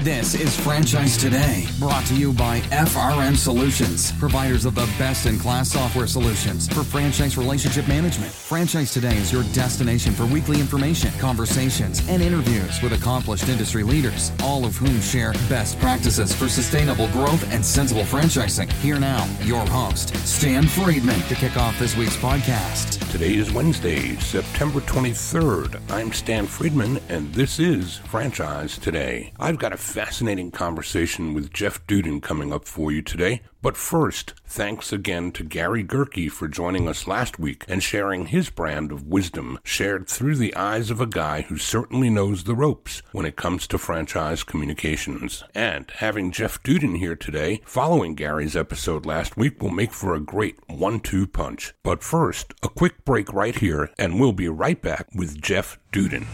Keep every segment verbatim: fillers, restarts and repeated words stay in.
This is Franchise Today, brought to you by F R M Solutions, providers of the best-in-class software solutions for franchise relationship management. Franchise Today is your destination for weekly information, conversations, and interviews with accomplished industry leaders, all of whom share best practices for sustainable growth and sensible franchising. Here now, your host, Stan Friedman, to kick off this week's podcast. Today is Wednesday, September twenty-third. I'm Stan Friedman, and this is Franchise Today. I've got a fascinating conversation with Jeff Duden coming up for you today. But first, thanks again to Gary Gerke for joining us last week and sharing his brand of wisdom shared through the eyes of a guy who certainly knows the ropes when it comes to franchise communications. And having Jeff Duden here today, following Gary's episode last week, will make for a great one two punch. But first, a quick break right here, and we'll be right back with Jeff Duden.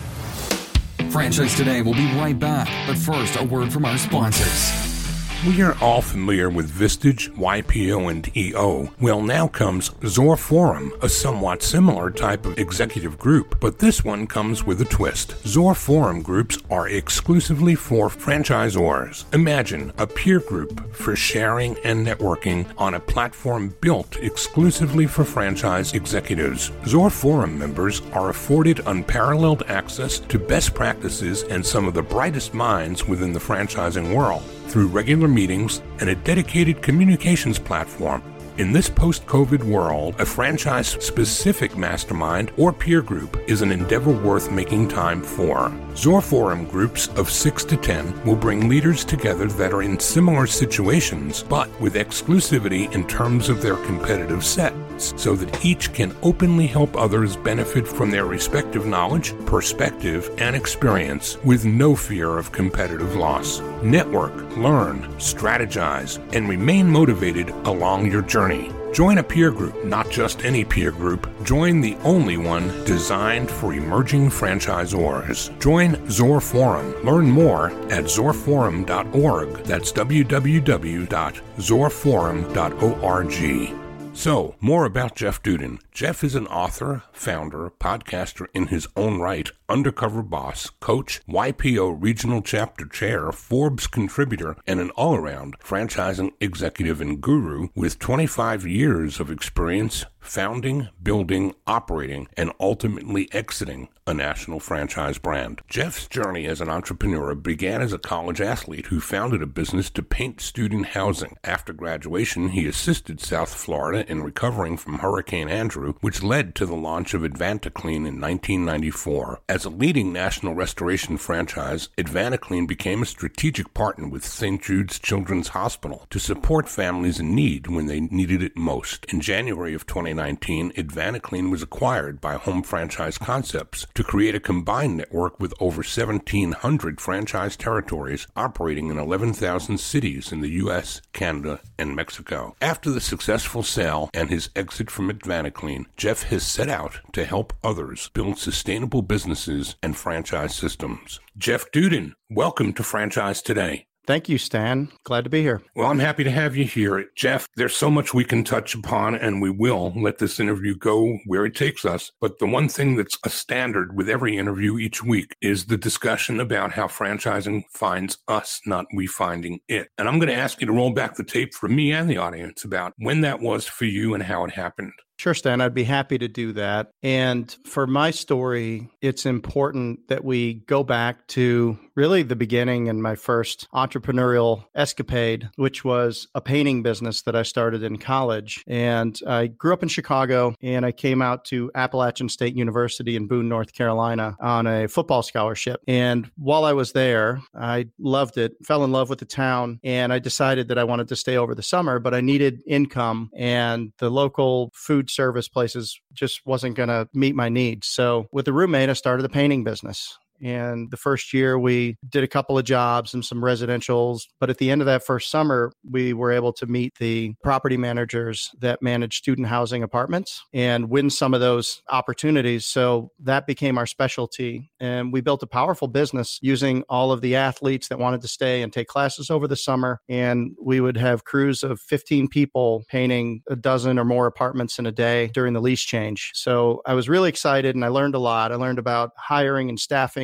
Franchise Today will be right back, but first, a word from our sponsors. We are all familiar with Vistage, Y P O, and E O. Well, now comes Zorforum, a somewhat similar type of executive group, but this one comes with a twist. Zorforum groups are exclusively for franchisors. Imagine a peer group for sharing and networking on a platform built exclusively for franchise executives. Zorforum members are afforded unparalleled access to best practices and some of the brightest minds within the franchising world through regular meetings and a dedicated communications platform. In this post-COVID world, a franchise-specific mastermind or peer group is an endeavor worth making time for. Zorforum groups of six to ten will bring leaders together that are in similar situations, but with exclusivity in terms of their competitive sets, so that each can openly help others benefit from their respective knowledge, perspective, and experience with no fear of competitive loss. Network, learn, strategize, and remain motivated along your journey. Join a peer group, not just any peer group. Join the only one designed for emerging franchisors. Join Zorforum. Learn more at zorforum dot org. That's w w w dot zorforum dot org. So, more about Jeff Duden. Jeff is an author, founder, podcaster in his own right, undercover boss, coach, Y P O regional chapter chair, Forbes contributor, and an all-around franchising executive and guru with twenty-five years of experience founding, building, operating, and ultimately exiting a national franchise brand. Jeff's journey as an entrepreneur began as a college athlete who founded a business to paint student housing. After graduation, he assisted South Florida in recovering from Hurricane Andrew, which led to the launch of Advantaclean in nineteen ninety-four. As a leading national restoration franchise, Advantaclean became a strategic partner with Saint Jude's Children's Hospital to support families in need when they needed it most. In January of twenty nineteen, Advantaclean was acquired by Home Franchise Concepts to create a combined network with over seventeen hundred franchise territories operating in eleven thousand cities in the U S, Canada, and Mexico. After the successful sale and his exit from Advantaclean, Jeff has set out to help others build sustainable businesses and franchise systems. Jeff Duden, welcome to Franchise Today. Thank you, Stan. Glad to be here. Well, I'm happy to have you here. Jeff, there's so much we can touch upon, and we will let this interview go where it takes us. But the one thing that's a standard with every interview each week is the discussion about how franchising finds us, not we finding it. And I'm going to ask you to roll back the tape for me and the audience about when that was for you and how it happened. Sure, Stan, I'd be happy to do that. And for my story, it's important that we go back to really the beginning and my first entrepreneurial escapade, which was a painting business that I started in college. And I grew up in Chicago, and I came out to Appalachian State University in Boone, North Carolina on a football scholarship. And while I was there, I loved it, fell in love with the town, and I decided that I wanted to stay over the summer, but I needed income, and the local food service places just wasn't going to meet my needs. So with a roommate, I started a painting business. And the first year we did a couple of jobs and some residentials. But at the end of that first summer, we were able to meet the property managers that manage student housing apartments and win some of those opportunities. So that became our specialty. And we built a powerful business using all of the athletes that wanted to stay and take classes over the summer. And we would have crews of fifteen people painting a dozen or more apartments in a day during the lease change. So I was really excited and I learned a lot. I learned about hiring and staffing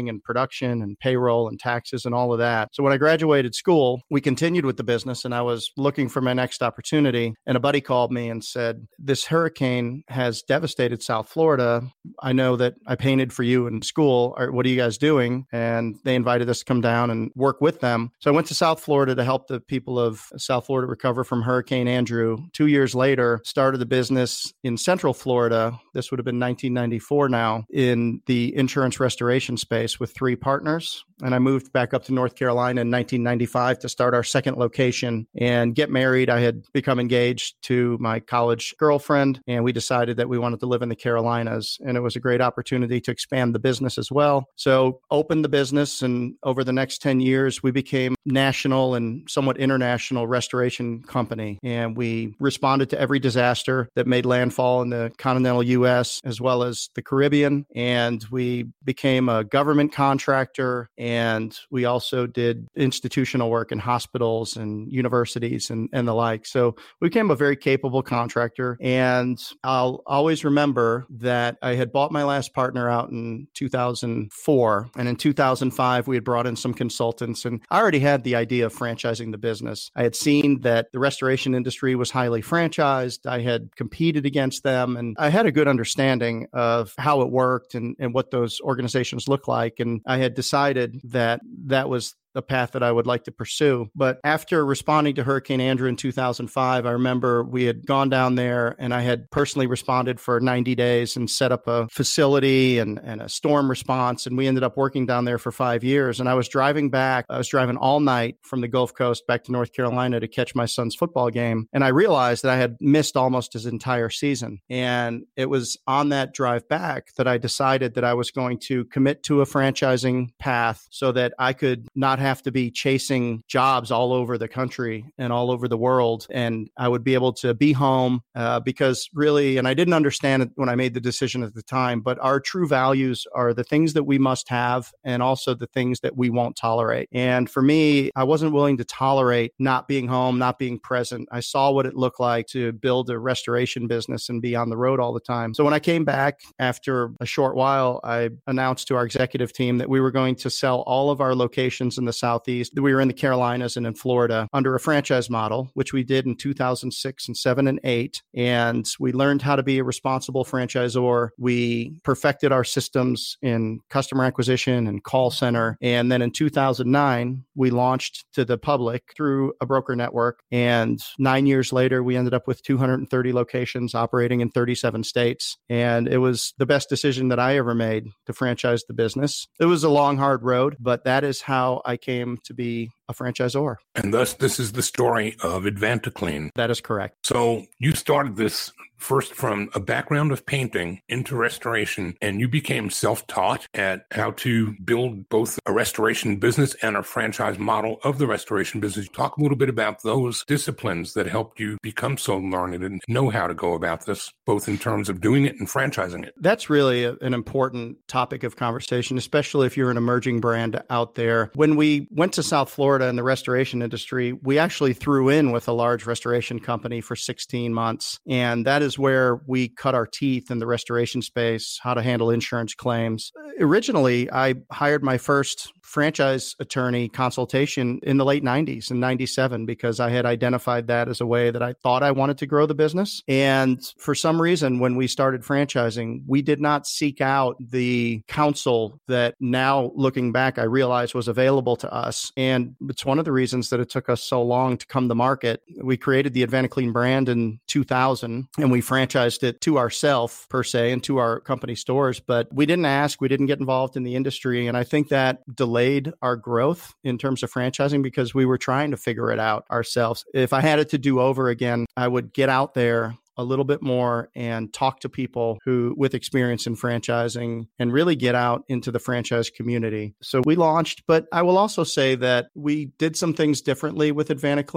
accounting and production and payroll and taxes and all of that. So when I graduated school, we continued with the business and I was looking for my next opportunity. And a buddy called me and said, this hurricane has devastated South Florida. I know that I painted for you in school. What are you guys doing? And they invited us to come down and work with them. So I went to South Florida to help the people of South Florida recover from Hurricane Andrew. Two years later, started the business in Central Florida. This would have been nineteen ninety-four now, in the insurance restoration space with three partners. And I moved back up to North Carolina in nineteen ninety-five to start our second location and get married. I had become engaged to my college girlfriend, and we decided that we wanted to live in the Carolinas. And it was a great opportunity to expand the business as well. So opened the business, and over the next ten years, we became national and somewhat international restoration company. And we responded to every disaster that made landfall in the continental U S as well as the Caribbean. And we became a government contractor. And we also did institutional work in hospitals and universities and, and the like. So we became a very capable contractor. And I'll always remember that I had bought my last partner out in two thousand four. And in two thousand five, we had brought in some consultants. And I already had the idea of franchising the business. I had seen that the restoration industry was highly franchised. I had competed against them. And I had a good understanding of how it worked and, and what those organizations look like. And I had decided that that was the path that I would like to pursue. But after responding to Hurricane Andrew in two thousand five, I remember we had gone down there and I had personally responded for ninety days and set up a facility and, and a storm response. And we ended up working down there for five years. And I was driving back, I was driving all night from the Gulf Coast back to North Carolina to catch my son's football game. And I realized that I had missed almost his entire season. And it was on that drive back that I decided that I was going to commit to a franchising path so that I could not have have to be chasing jobs all over the country and all over the world. And I would be able to be home uh, because really, and I didn't understand it when I made the decision at the time, but our true values are the things that we must have and also the things that we won't tolerate. And for me, I wasn't willing to tolerate not being home, not being present. I saw what it looked like to build a restoration business and be on the road all the time. So when I came back after a short while, I announced to our executive team that we were going to sell all of our locations in the Southeast. We were in the Carolinas and in Florida under a franchise model, which we did in two thousand six and seven and eight. And we learned how to be a responsible franchisor. We perfected our systems in customer acquisition and call center. And then in two thousand nine, we launched to the public through a broker network. And nine years later, we ended up with two hundred thirty locations operating in thirty-seven states. And it was the best decision that I ever made to franchise the business. It was a long, hard road, but that is how I came to be a franchisor. And thus, this is the story of Advantaclean. That is correct. So you started this first from a background of painting into restoration, and you became self-taught at how to build both a restoration business and a franchise model of the restoration business. Talk a little bit about those disciplines that helped you become so learned and know how to go about this, both in terms of doing it and franchising it. That's really a, an important topic of conversation, especially if you're an emerging brand out there. When we went to South Florida in the restoration industry, we actually threw in with a large restoration company for sixteen months. And that is where we cut our teeth in the restoration space, how to handle insurance claims. Originally, I hired my first franchise attorney consultation in the late nineties, in ninety-seven, because I had identified that as a way that I thought I wanted to grow the business. And for some reason, when we started franchising, we did not seek out the counsel that now looking back, I realized was available to us. And it's one of the reasons that it took us so long to come to market. We created the Advantaclean brand in two thousand, and we franchised it to ourselves per se and to our company stores. But we didn't ask, we didn't get involved in the industry. And I think that delayed our growth in terms of franchising because we were trying to figure it out ourselves. If I had it to do over again, I would get out there a little bit more and talk to people who with experience in franchising and really get out into the franchise community. So we launched, but I will also say that we did some things differently with Advantaclean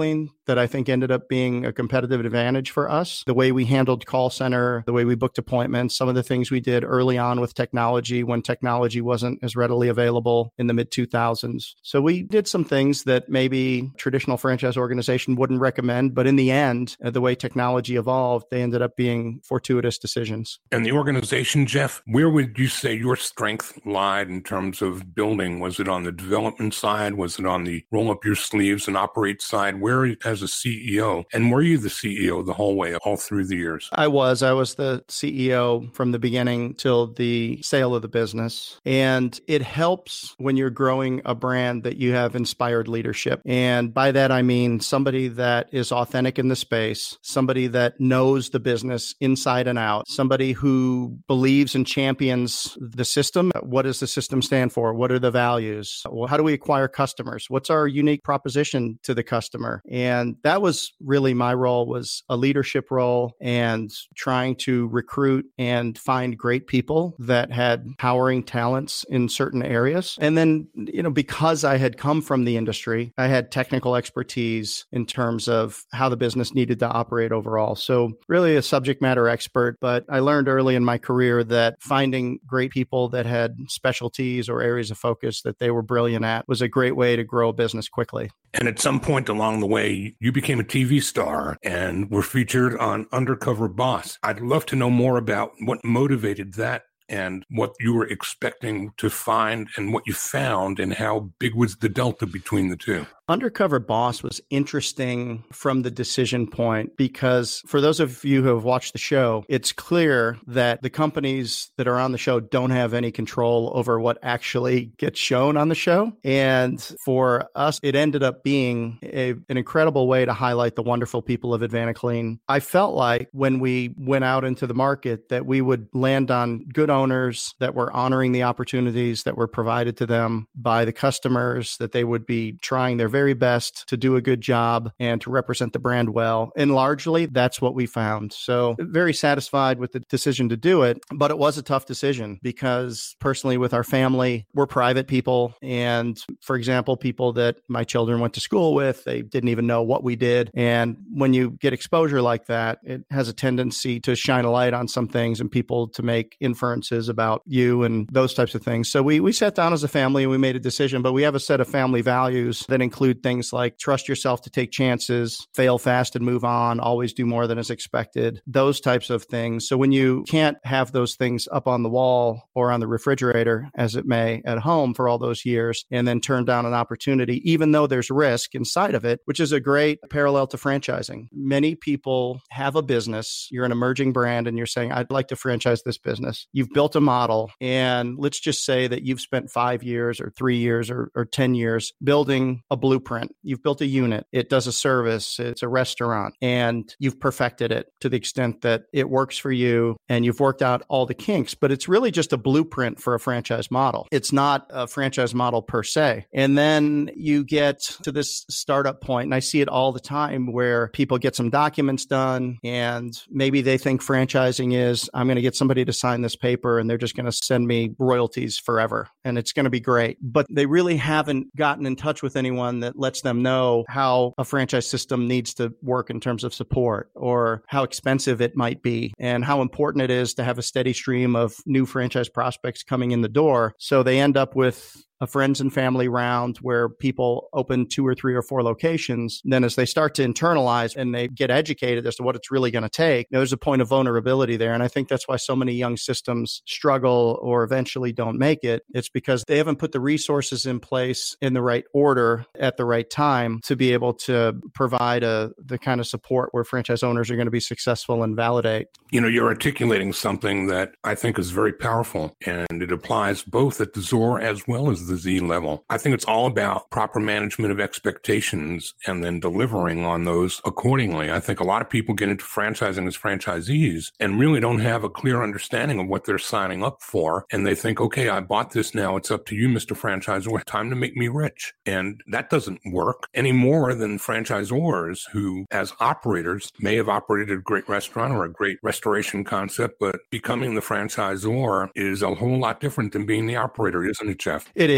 that I think ended up being a competitive advantage for us. The way we handled call center, the way we booked appointments, some of the things we did early on with technology when technology wasn't as readily available in the mid two thousands. So we did some things that maybe traditional franchise organization wouldn't recommend, but in the end, uh, the way technology evolved, they ended up being fortuitous decisions. And the organization, Jeff, where would you say your strength lied in terms of building? Was it on the development side? Was it on the roll up your sleeves and operate side? Where as a C E O, and were you the C E O the whole way, all through the years? I was. I was the C E O from the beginning till the sale of the business. And it helps when you're growing a brand that you have inspired leadership. And by that, I mean somebody that is authentic in the space, somebody that knows the business inside and out, somebody who believes and champions the system. What does the system stand for? What are the values? How do we acquire customers? What's our unique proposition to the customer? And that was really my role, was a leadership role and trying to recruit and find great people that had powering talents in certain areas. And then, you know, because I had come from the industry, I had technical expertise in terms of how the business needed to operate overall. So really a subject matter expert, but I learned early in my career that finding great people that had specialties or areas of focus that they were brilliant at was a great way to grow a business quickly. And at some point along the way, you became a T V star and were featured on Undercover Boss. I'd love to know more about what motivated that and what you were expecting to find and what you found, and how big was the delta between the two? Undercover Boss was interesting from the decision point because for those of you who have watched the show, it's clear that the companies that are on the show don't have any control over what actually gets shown on the show. And for us, it ended up being a, an incredible way to highlight the wonderful people of Advanaclean. I felt like when we went out into the market that we would land on good owners that were honoring the opportunities that were provided to them by the customers, that they would be trying their very very best to do a good job and to represent the brand well. And largely, that's what we found. So very satisfied with the decision to do it. But it was a tough decision because personally with our family, we're private people. And for example, people that my children went to school with, they didn't even know what we did. And when you get exposure like that, it has a tendency to shine a light on some things and people to make inferences about you and those types of things. So we, we sat down as a family and we made a decision, but we have a set of family values that include things like trust yourself to take chances, fail fast and move on, always do more than is expected, those types of things. So when you can't have those things up on the wall or on the refrigerator, as it may, at home for all those years, and then turn down an opportunity, even though there's risk inside of it, which is a great parallel to franchising. Many people have a business, you're an emerging brand, and you're saying, I'd like to franchise this business. You've built a model, and let's just say that you've spent five years or three years or, or ten years building a blueprint. You've built a unit. It does a service. It's a restaurant, and you've perfected it to the extent that it works for you and you've worked out all the kinks, but it's really just a blueprint for a franchise model. It's not a franchise model per se. And then you get to this startup point, and I see it all the time where people get some documents done and maybe they think franchising is, I'm going to get somebody to sign this paper and they're just going to send me royalties forever and it's going to be great. But they really haven't gotten in touch with anyone that lets them know how a franchise system needs to work in terms of support, or how expensive it might be, and how important it is to have a steady stream of new franchise prospects coming in the door. So they end up with a friends and family round where people open two or three or four locations. Then as they start to internalize and they get educated as to what it's really going to take, you know, there's a point of vulnerability there. And I think that's why so many young systems struggle or eventually don't make it. It's because they haven't put the resources in place in the right order at the right time to be able to provide a, the kind of support where franchise owners are going to be successful and validate. You know, you're articulating something that I think is very powerful, and it applies both at the Z O R as well as the the Z level. I think it's all about proper management of expectations and then delivering on those accordingly. I think a lot of people get into franchising as franchisees and really don't have a clear understanding of what they're signing up for. And they think, okay, I bought this now. It's up to you, Mister Franchisor. Time to make me rich. And that doesn't work any more than franchisors who, as operators, may have operated a great restaurant or a great restoration concept, but becoming the franchisor is a whole lot different than being the operator, isn't it, Jeff? It is.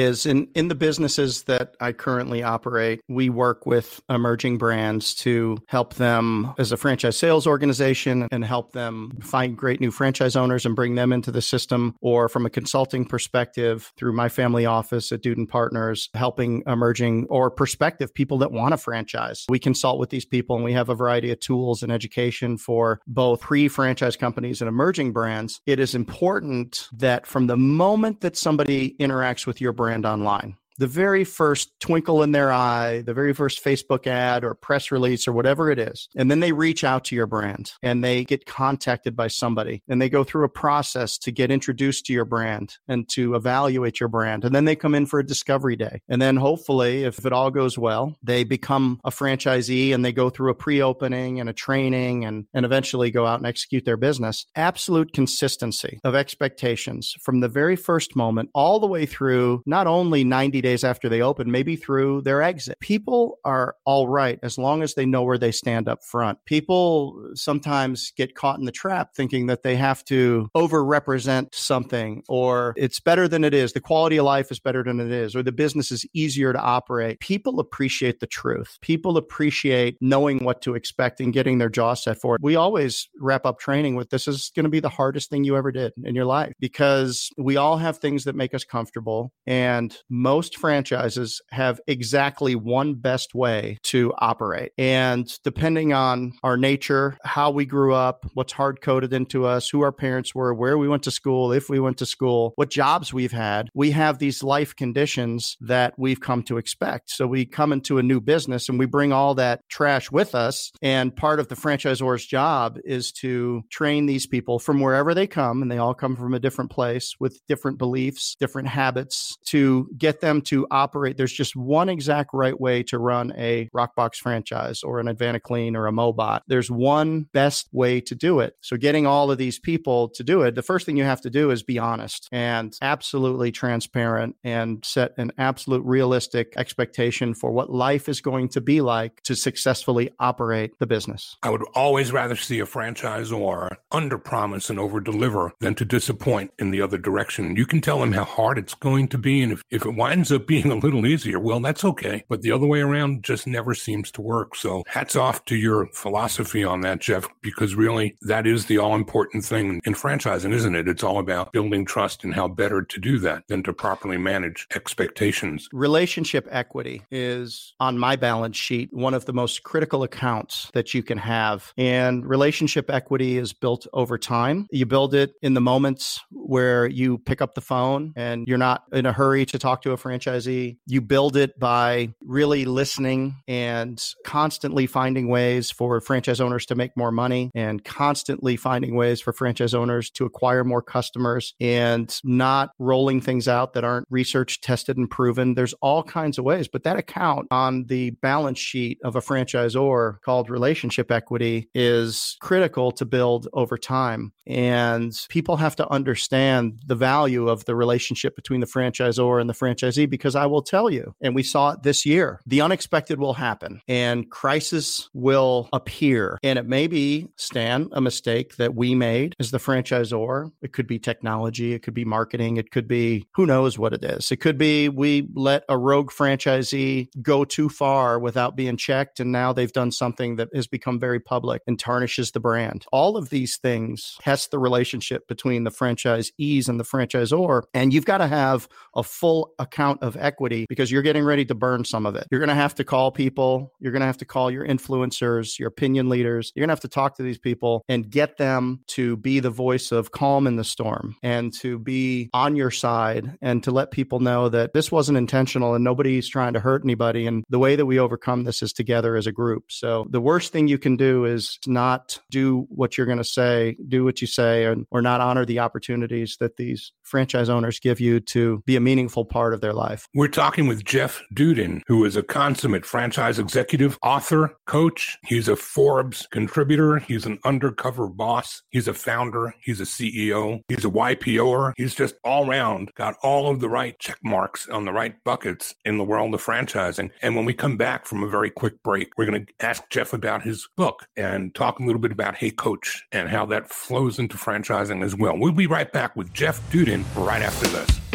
is in, in the businesses that I currently operate, we work with emerging brands to help them as a franchise sales organization and help them find great new franchise owners and bring them into the system, or from a consulting perspective through my family office at Duden Partners, helping emerging or prospective people that want to franchise. We consult with these people and we have a variety of tools and education for both pre-franchise companies and emerging brands. It is important that from the moment that somebody interacts with your brand online, the very first twinkle in their eye, the very first Facebook ad or press release or whatever it is, and then they reach out to your brand and they get contacted by somebody and they go through a process to get introduced to your brand and to evaluate your brand. And then they come in for a discovery day. And then hopefully, if it all goes well, they become a franchisee and they go through a pre-opening and a training and, and eventually go out and execute their business. Absolute consistency of expectations from the very first moment all the way through not only ninety days after they open, maybe through their exit. People are all right as long as they know where they stand up front. People sometimes get caught in the trap thinking that they have to over-represent something, or it's better than it is. The quality of life is better than it is, or the business is easier to operate. People appreciate the truth. People appreciate knowing what to expect and getting their jaw set for it. We always wrap up training with, this is going to be the hardest thing you ever did in your life, because we all have things that make us comfortable, and most franchises have exactly one best way to operate. And depending on our nature, how we grew up, what's hard coded into us, who our parents were, where we went to school, if we went to school, what jobs we've had, we have these life conditions that we've come to expect. So we come into a new business and we bring all that trash with us. And part of the franchisor's job is to train these people from wherever they come, and they all come from a different place with different beliefs, different habits, to get them to operate. There's just one exact right way to run a Rockbox franchise or an AdvantaClean or a Mobot. There's one best way to do it. So getting all of these people to do it, the first thing you have to do is be honest and absolutely transparent and set an absolute realistic expectation for what life is going to be like to successfully operate the business. I would always rather see a franchisor under-promise and over-deliver than to disappoint in the other direction. You can tell them how hard it's going to be, and if, if it winds up being a little easier, well, that's okay. But the other way around just never seems to work. So hats off to your philosophy on that, Jeff, because really that is the all-important thing in franchising, isn't it? It's all about building trust and how better to do that than to properly manage expectations. Relationship equity is on my balance sheet one of the most critical accounts that you can have. And relationship equity is built over time. You build it in the moments where you pick up the phone and you're not in a hurry to talk to a franchisee. You build it by really listening and constantly finding ways for franchise owners to make more money, and constantly finding ways for franchise owners to acquire more customers, and not rolling things out that aren't research tested and proven. There's all kinds of ways, but that account on the balance sheet of a franchisor called relationship equity is critical to build over time. And people have to understand the value of the relationship between the franchisor and the franchisee, because I will tell you, and we saw it this year, the unexpected will happen and crisis will appear. And it may be, Stan, a mistake that we made as the franchisor. It could be technology. It could be marketing. It could be, who knows what it is. It could be we let a rogue franchisee go too far without being checked, and now they've done something that has become very public and tarnishes the brand. All of these things test the relationship between the franchisees and the franchisor. And you've got to have a full account of equity, because you're getting ready to burn some of it. You're going to have to call people. You're going to have to call your influencers, your opinion leaders. You're going to have to talk to these people and get them to be the voice of calm in the storm and to be on your side, and to let people know that this wasn't intentional and nobody's trying to hurt anybody. And the way that we overcome this is together as a group. So the worst thing you can do is not do what you're going to say, do what you say, and, or not honor the opportunities that these franchise owners give you to be a meaningful part of their life. We're talking with Jeff Duden, who is a consummate franchise executive, author, coach. He's a Forbes contributor. He's an undercover boss. He's a founder. He's a C E O. He's a Y P O-er. He's just all around got all of the right check marks on the right buckets in the world of franchising. And when we come back from a very quick break, we're going to ask Jeff about his book and talk a little bit about Hey Coach and how that flows into franchising as well. We'll be right back with Jeff Duden right after this.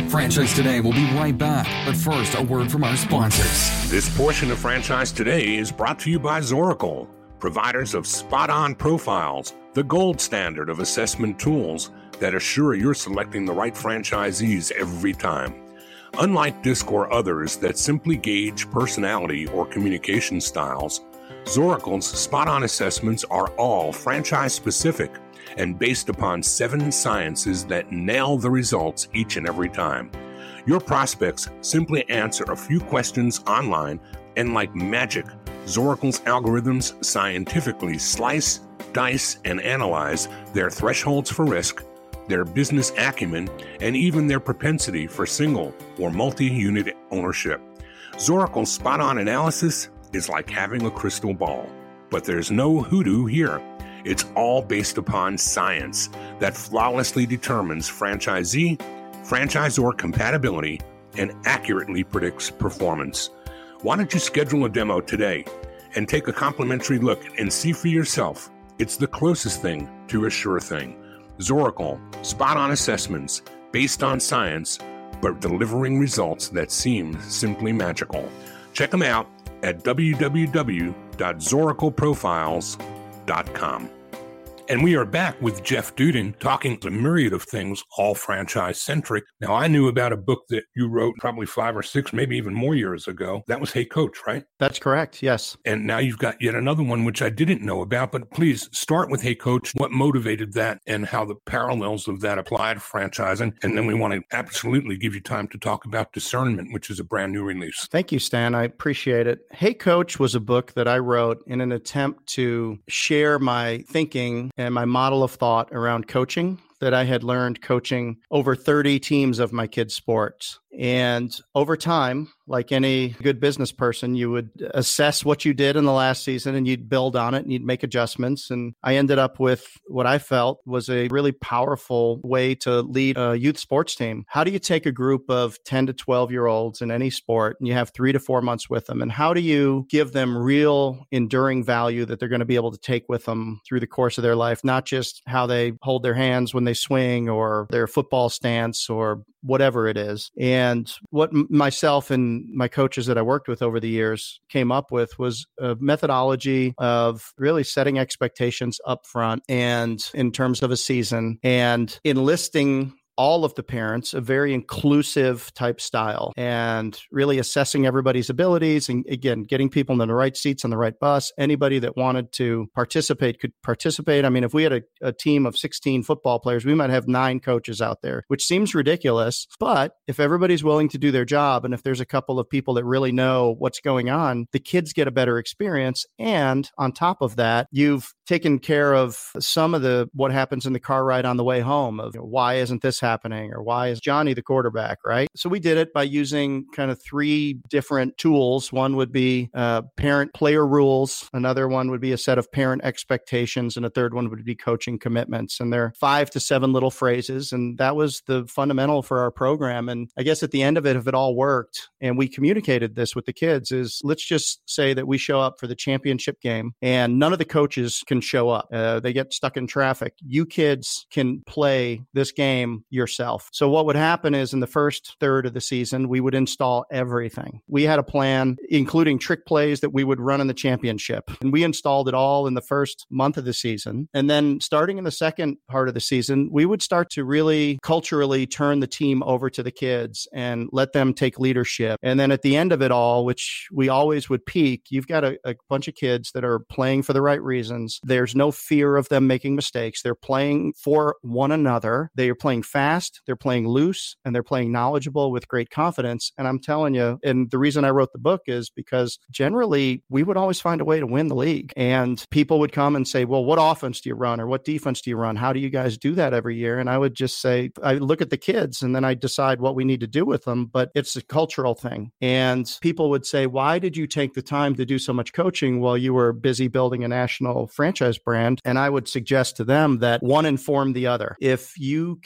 Franchise Today will be right back, but first, a word from our sponsors. This portion of Franchise Today is brought to you by Zoracle, providers of spot-on profiles, the gold standard of assessment tools that assure you're selecting the right franchisees every time. Unlike DISC or others that simply gauge personality or communication styles, Zoracle's spot-on assessments are all franchise-specific and based upon seven sciences that nail the results each and every time. Your prospects simply answer a few questions online, and like magic, Zoracle's algorithms scientifically slice, dice, and analyze their thresholds for risk, their business acumen, and even their propensity for single or multi-unit ownership. Zoracle's spot-on analysis is like having a crystal ball, but there's no hoodoo here. It's all based upon science that flawlessly determines franchisee, franchisor compatibility, and accurately predicts performance. Why don't you schedule a demo today and take a complimentary look and see for yourself? It's the closest thing to a sure thing. Zoracle, spot-on assessments based on science, but delivering results that seem simply magical. Check them out at w w w dot zoracle profiles dot com. And we are back with Jeff Duden talking a myriad of things, all franchise-centric. Now, I knew about a book that you wrote probably five or six, maybe even more years ago. That was Hey Coach, right? That's correct, yes. And now you've got yet another one, which I didn't know about. But please start with Hey Coach. What motivated that and how the parallels of that apply to franchising? And then we want to absolutely give you time to talk about Discernment, which is a brand new release. Thank you, Stan. I appreciate it. Hey Coach was a book that I wrote in an attempt to share my thinking and my model of thought around coaching that I had learned coaching over thirty teams of my kids' sports. And over time, like any good business person, you would assess what you did in the last season and you'd build on it and you'd make adjustments. And I ended up with what I felt was a really powerful way to lead a youth sports team. How do you take a group of ten to twelve year olds in any sport and you have three to four months with them? And how do you give them real enduring value that they're going to be able to take with them through the course of their life, not just how they hold their hands when they swing or their football stance or whatever it is. And what m- myself and my coaches that I worked with over the years came up with was a methodology of really setting expectations up front and in terms of a season and enlisting all of the parents, a very inclusive type style, and really assessing everybody's abilities. And again, getting people in the right seats on the right bus. Anybody that wanted to participate could participate. I mean, if we had a, a team of sixteen football players, we might have nine coaches out there, which seems ridiculous. But if everybody's willing to do their job, and if there's a couple of people that really know what's going on, the kids get a better experience. And on top of that, you've taken care of some of the what happens in the car ride on the way home of, you know, why isn't this happening, or why is Johnny the quarterback, right? So we did it by using kind of three different tools. One would be uh, parent player rules. Another one would be a set of parent expectations. And a third one would be coaching commitments. And they're five to seven little phrases. And that was the fundamental for our program. And I guess at the end of it, if it all worked and we communicated this with the kids, is let's just say that we show up for the championship game and none of the coaches can show up. Uh, they get stuck in traffic. You kids can play this game yourself. So what would happen is in the first third of the season, we would install everything. We had a plan, including trick plays that we would run in the championship. And we installed it all in the first month of the season. And then starting in the second part of the season, we would start to really culturally turn the team over to the kids and let them take leadership. And then at the end of it all, which we always would peak, you've got a, a bunch of kids that are playing for the right reasons. There's no fear of them making mistakes. They're playing for one another. They are playing fast, they're playing loose, and they're playing knowledgeable with great confidence. And I'm telling you, and the reason I wrote the book is because generally we would always find a way to win the league. And people would come and say, well, what offense do you run? Or what defense do you run? How do you guys do that every year? And I would just say, I look at the kids and then I decide what we need to do with them. But it's a cultural thing. And people would say, why did you take the time to do so much coaching while you were busy building a national franchise brand? And I would suggest to them that one informed the other. If you can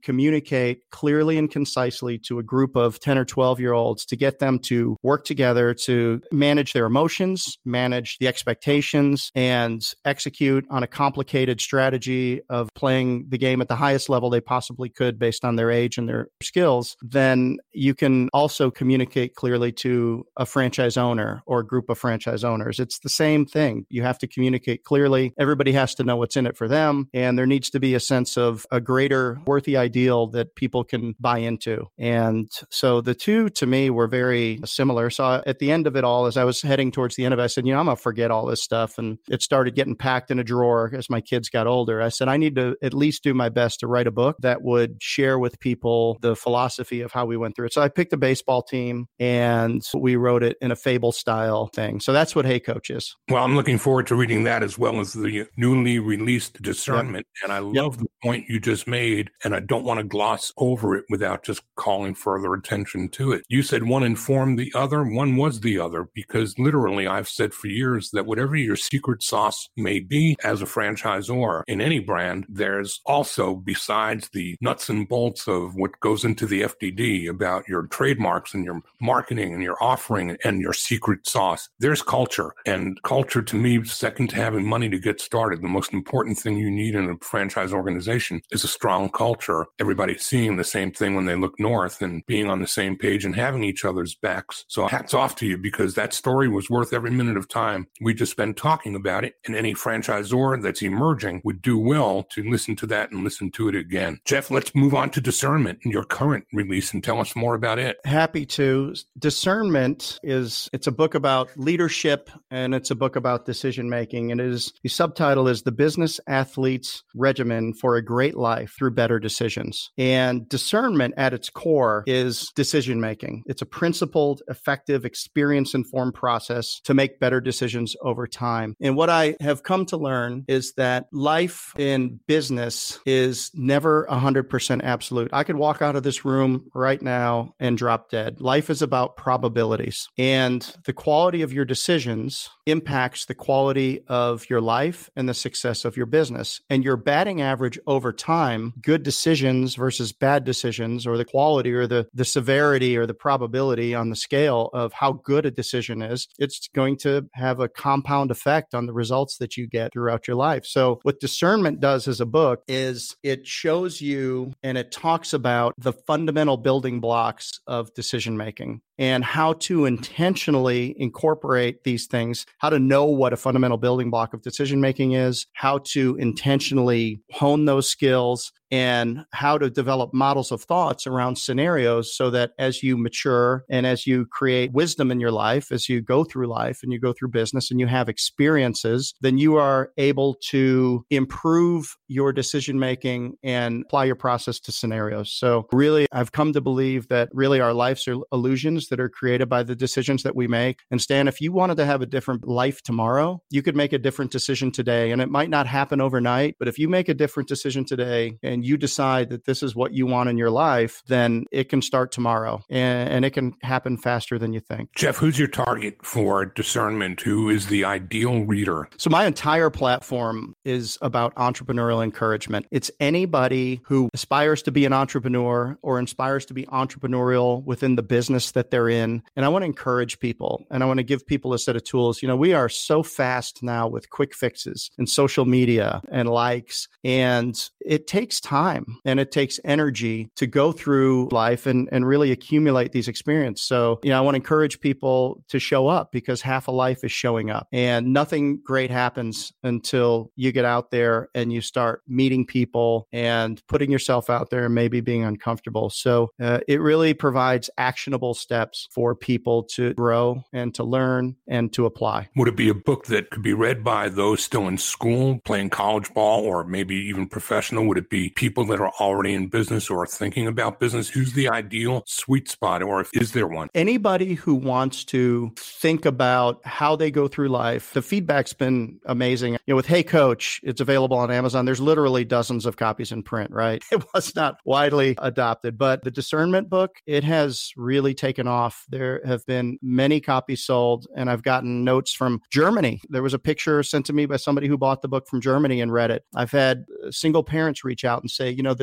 communicate clearly and concisely to a group of ten or twelve year olds to get them to work together to manage their emotions, manage the expectations, and execute on a complicated strategy of playing the game at the highest level they possibly could based on their age and their skills, then you can also communicate clearly to a franchise owner or a group of franchise owners. It's the same thing. You have to communicate clearly. Everybody has to know what's in it for them. And there needs to be a sense of a greater worthy ideal that people can buy into. And so the two to me were very similar. So at the end of it all, as I was heading towards the end of it, I said, you know, I'm going to forget all this stuff. And it started getting packed in a drawer as my kids got older. I said, I need to at least do my best to write a book that would share with people the philosophy of how we went through it. So I picked a baseball team and we wrote it in a fable style thing. So that's what Hey Coach is. Well, I'm looking forward to reading that as well as the newly released Discernment. Yep. And I love yep. the point you just made, and I don't want to gloss over it without just calling further attention to it. You said one informed the other, one was the other, because literally I've said for years that whatever your secret sauce may be as a franchisor in any brand, there's also, besides the nuts and bolts of what goes into the F D D about your trademarks and your marketing and your offering and your secret sauce, there's culture. And culture to me, second to having money to get started, the most important thing you need in a franchise organization is a strong culture. Everybody seeing the same thing when they look north and being on the same page and having each other's backs. So hats off to you, because that story was worth every minute of time we just spent talking about it. And any franchisor that's emerging would do well to listen to that and listen to it again. Jeff, let's move on to Discernment, your current release, and tell us more about it. Happy to. Discernment is, it's a book about leadership and it's a book about decision making. And it is, the subtitle is The Business Athlete's Regimen for a Great Life Through Better Decisions. And discernment at its core is decision making. It's a principled, effective, experience-informed process to make better decisions over time. And what I have come to learn is that life in business is never one hundred percent absolute. I could walk out of this room right now and drop dead. Life is about probabilities. And the quality of your decisions impacts the quality of your life and the success of your business. And your batting average over time, good decisions versus bad decisions, or the quality or the, the severity or the probability on the scale of how good a decision is, it's going to have a compound effect on the results that you get throughout your life. So what Discernment does as a book is it shows you and it talks about the fundamental building blocks of decision making and how to intentionally incorporate these things, how to know what a fundamental building block of decision making is, how to intentionally hone those skills, and how to develop models of thoughts around scenarios so that as you mature and as you create wisdom in your life, as you go through life and you go through business and you have experiences, then you are able to improve your decision making and apply your process to scenarios. So really, I've come to believe that really our lives are illusions that are created by the decisions that we make. And Stan, if you wanted to have a different life tomorrow, you could make a different decision today. And it might not happen overnight, but if you make a different decision today and you decide that this is what you want in your life, then it can start tomorrow and, and it can happen faster than you think. Jeff, who's your target for Discernment? Who is the ideal reader? So my entire platform is about entrepreneurial encouragement. It's anybody who aspires to be an entrepreneur or inspires to be entrepreneurial within the business that they're in. And I want to encourage people and I want to give people a set of tools. You know, we are so fast now with quick fixes and social media and likes, and it takes time and it takes energy to go through life and, and really accumulate these experiences. So, you know, I want to encourage people to show up because half a life is showing up, and nothing great happens until you get out there and you start meeting people and putting yourself out there and maybe being uncomfortable. So uh, it really provides actionable steps for people to grow and to learn and to apply. Would it be a book that could be read by those still in school, playing college ball, or maybe even professional? Would it be people that are already in business or thinking about business? Who's the ideal sweet spot, or if, is there one? Anybody who wants to think about how they go through life. The feedback's been amazing. You know, with Hey Coach, it's available on Amazon. There's literally dozens of copies in print, right? It was not widely adopted, but the Discernment book, it has really taken off. There have been many copies sold, and I've gotten notes from Germany. There was a picture sent to me by somebody who bought the book from Germany and read it. I've had single parents reach out and say, you know, the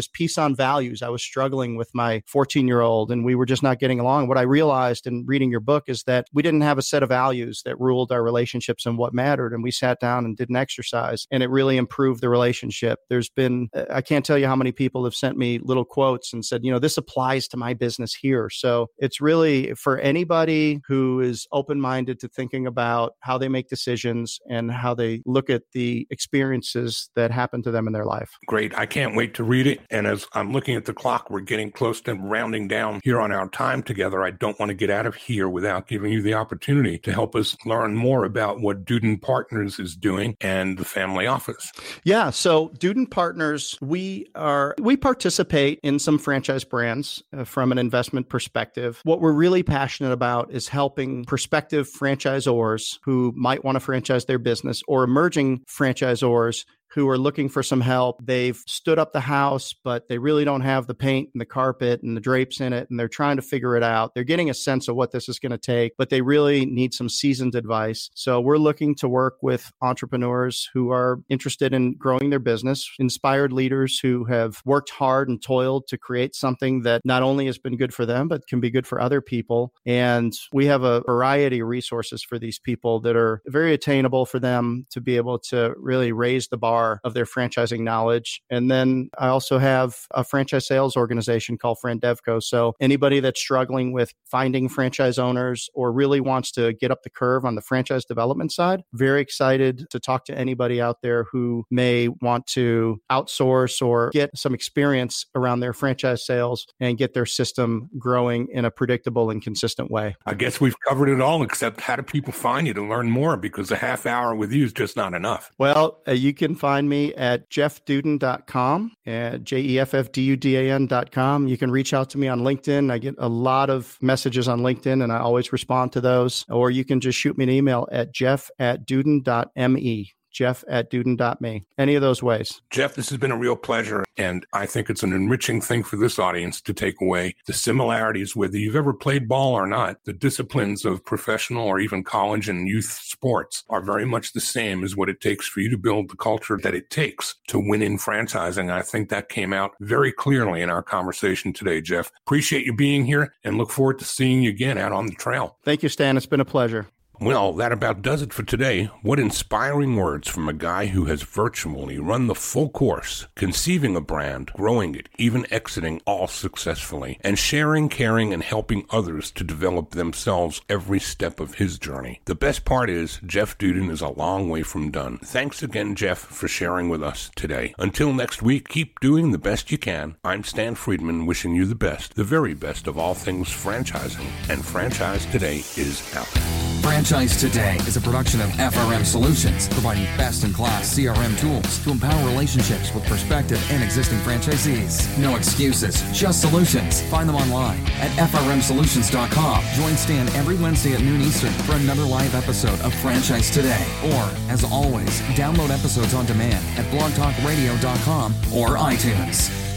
just peace on values. I was struggling with my fourteen-year-old and we were just not getting along. What I realized in reading your book is that we didn't have a set of values that ruled our relationships and what mattered. And we sat down and did an exercise and it really improved the relationship. There's been, I can't tell you how many people have sent me little quotes and said, you know, this applies to my business here. So it's really for anybody who is open-minded to thinking about how they make decisions and how they look at the experiences that happen to them in their life. Great. I can't wait to read it. And as I'm looking at the clock, we're getting close to rounding down here on our time together. I don't want to get out of here without giving you the opportunity to help us learn more about what Duden Partners is doing and the family office. Yeah. So Duden Partners, we are, we participate in some franchise brands uh, from an investment perspective. What we're really passionate about is helping prospective franchisors who might want to franchise their business or emerging franchisors who are looking for some help. They've stood up the house, but they really don't have the paint and the carpet and the drapes in it, and they're trying to figure it out. They're getting a sense of what this is going to take, but they really need some seasoned advice. So we're looking to work with entrepreneurs who are interested in growing their business, inspired leaders who have worked hard and toiled to create something that not only has been good for them, but can be good for other people. And we have a variety of resources for these people that are very attainable for them to be able to really raise the bar of their franchising knowledge. And then I also have a franchise sales organization called Frandevco. So anybody that's struggling with finding franchise owners or really wants to get up the curve on the franchise development side, very excited to talk to anybody out there who may want to outsource or get some experience around their franchise sales and get their system growing in a predictable and consistent way. I guess we've covered it all, except how do people find you to learn more? Because a half hour with you is just not enough. Well, uh, you can find me at jeff duden dot com, at J E F F D U D A N dot com. You can reach out to me on LinkedIn. I get a lot of messages on LinkedIn and I always respond to those. Or you can just shoot me an email at jeff at duden dot me. Jeff at duden dot me. Any of those ways. Jeff, this has been a real pleasure. And I think it's an enriching thing for this audience to take away the similarities, whether you've ever played ball or not. The disciplines of professional or even college and youth sports are very much the same as what it takes for you to build the culture that it takes to win in franchising. I think that came out very clearly in our conversation today, Jeff. Appreciate you being here and look forward to seeing you again out on the trail. Thank you, Stan. It's been a pleasure. Well, that about does it for today. What inspiring words from a guy who has virtually run the full course, conceiving a brand, growing it, even exiting all successfully, and sharing, caring, and helping others to develop themselves every step of his journey. The best part is Jeff Duden is a long way from done. Thanks again, Jeff, for sharing with us today. Until next week, keep doing the best you can. I'm Stan Friedman, wishing you the best, the very best of all things franchising. And Franchise Today is out. Franchise Today is a production of F R M Solutions, providing best-in-class C R M tools to empower relationships with prospective and existing franchisees. No excuses, just solutions. Find them online at F R M solutions dot com. Join Stan every Wednesday at noon Eastern for another live episode of Franchise Today. Or, as always, download episodes on demand at blog talk radio dot com or iTunes.